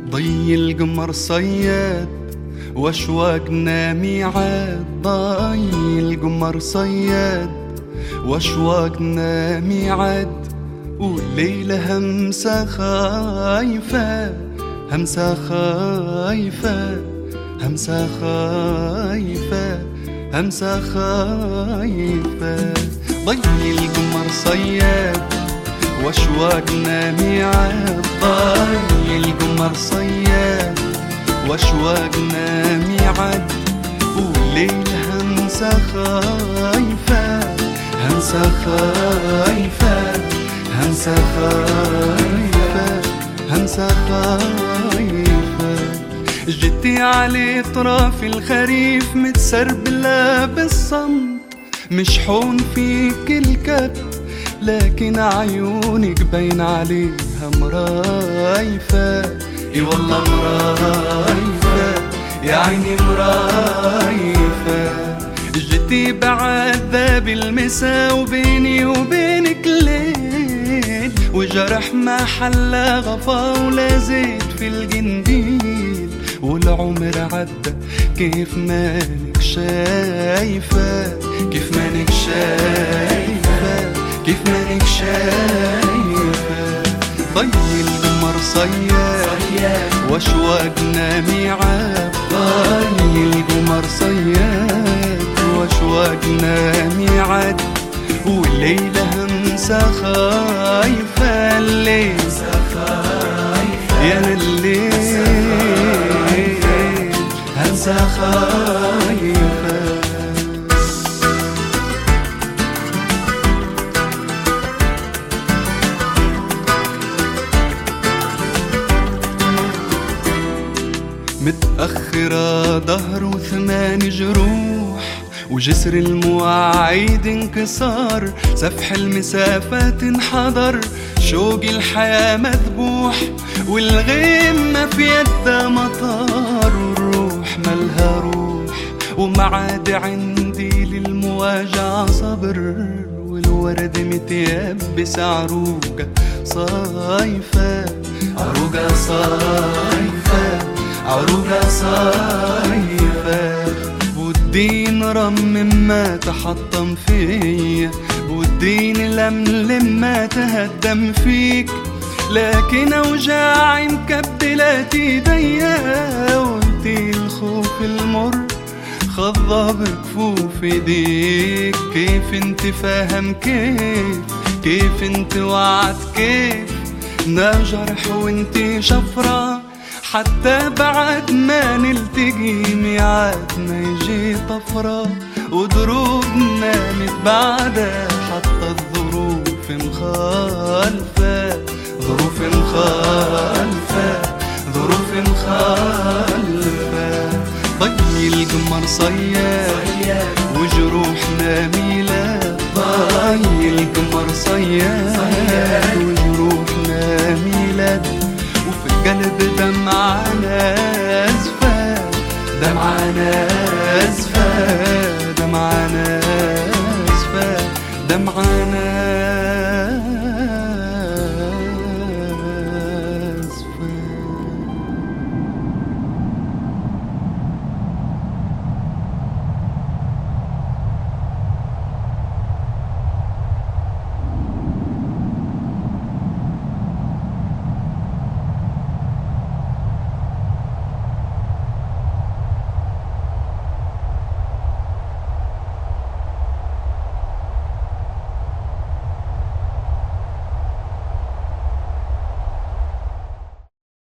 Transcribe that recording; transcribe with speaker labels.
Speaker 1: ضي القمر صياد واشواقنا ميعاد. ضي القمر صياد واشواقنا ميعاد. والليلة همسة خايفة همسة خايفة همسة خايفة همسة خايفة. ضي القمر صياد واشواقنا ميعاد. ضي القمر صياد واشواقنا ميعاد. والليلة همسة خايفة همسة خايفة همسة خايفة همسة خايفة. جيتي على طراف الخريف متسربلة بالصمت، مشحون فيك الكبت لكن عيونك باين عليها مرايفة. اي والله مرايفة يا عيني مرايفة. جيتي بعذاب المسا وبيني وبينك ليل، وجرح ما حلا غفا ولا زيت في القنديل. والعمر عدى كيف مانك شايفة كيف مانك شايفة كيف مانك شايفة. ضي القمر صياد واشواقنا ميعاد. ضي القمر صياد واشواقنا ميعاد. والليلة همسة خايفة الليل يا الليل همسة خايفة. متأخرة ظهر وثمان جروح، وجسر المواعيد انكسار. سفح المسافات انحضر، شوق الحياة مذبوح. والغيم ما في يده مطار، والروح ملها روح. وما عاد عندي للمواجعة صبر، والورد متيبس عروقة صايفة عروقة صايفة عروقة صايفة. والدين رمم ما تحطم فيا، والدين لملم ما تهدم فيك. لكن اوجاعي مكبلات ايديا، وانتي الخوف المر خضب كفوف ايديك. كيف انت فاهم كيف انت وعد كيف نا جرح وانتي شفرة. حتى بعد ما نلتقي ميعادنا يجي طفرة، ودروبنا متباعدة. حتى الظروف مخالفة ظروف مخالفة ظروف مخالفة. ضي القمر صياد وجروحنا ميلاد. ضي القمر صياد وجروحنا ميلاد. وفي القلب دمعنا أزفى دمعنا أزفى دمعنا أزفى دمعنا